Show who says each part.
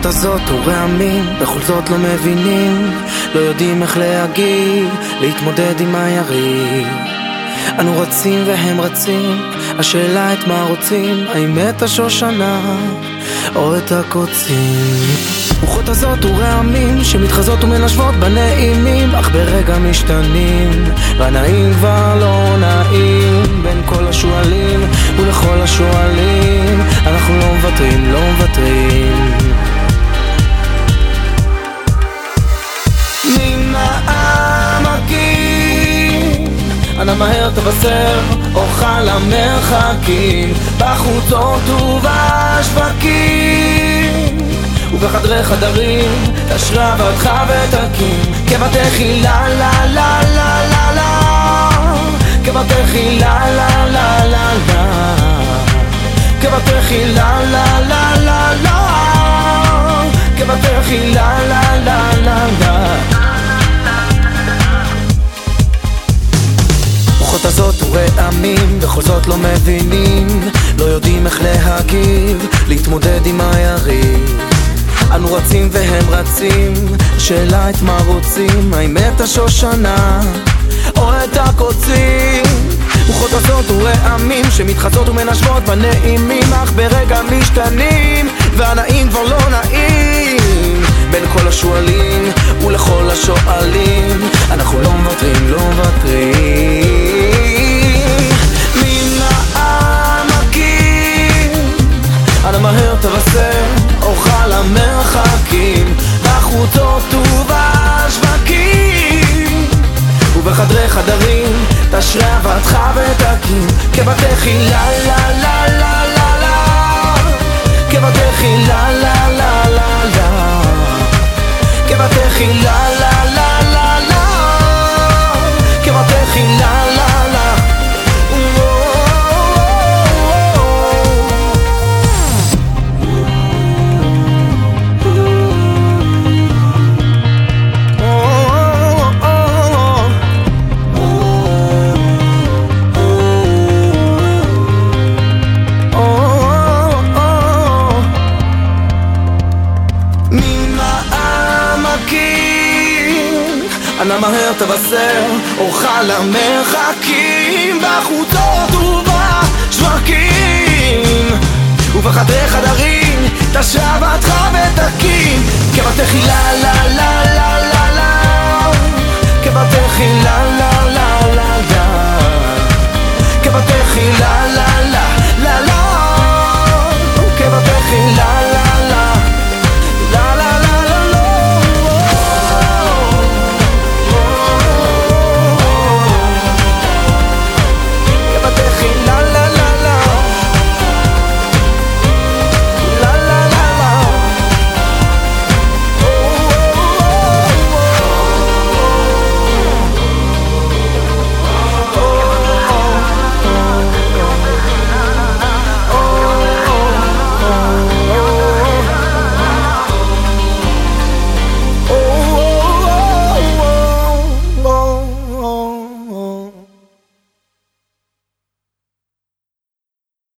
Speaker 1: רוחות הזאת ורעמים, בכל זאת לא מבינים, לא יודעים איך להגיב, להתמודד עם היריב. אנו רצים והם רצים, השאלה את מה רוצים, האם את השושנה או את הקוצים. רוחות הזאת ורעמים שמתחזות ומנשבות בנעימים, אך ברגע משתנים, והנעים כבר לא נעים. בין כל השואלים ולכל השואלים, אנחנו לא מוותרים, לא מוותרים. מן העמקים אנא מהר תבשר אוכל המרחקים, בחוצות ובשווקים ובחדרי חדרים, תשרה בדך ותקים, כבתכי לה לה לה לה לה לה, כבתכי לה לה לה לה לה, כבתכי לה לה לה לה לה, כבתכי לה לה לה לה לה. רוחות הזאת ורעמים, בכל זאת לא מבינים, לא יודעים איך להגיב, להתמודד עם היריב. אנו רצים והם רצים, השאלה את מה רוצים, האם את השושנה או את הקוצים. רוחות הזאת ורעמים שמתחזות ומנשבות בנעימים, אך ברגע משתנים, והנעים כבר לא נעים. בין כל השואלים ולכל השואלים, אנחנו לא מוותרים, לא מוותרים. מן העמקים אנא מהר תבשר אוכל המרחקים, בחוצות ובשווקים ובחדרי חדרים, תשרה עבדך ותקים, כבתכי לה לה לה לה לה לה, כבתכי לה לה לה לה לה, כבתכי לה לה לה לה לה, כבתכי לה לה לה. אנא מהר תבשר אוכל המרחקים, בחוצות ובשווקים ובחדרי חדרים, תשרה בדך ותקים, כבתכי לה לה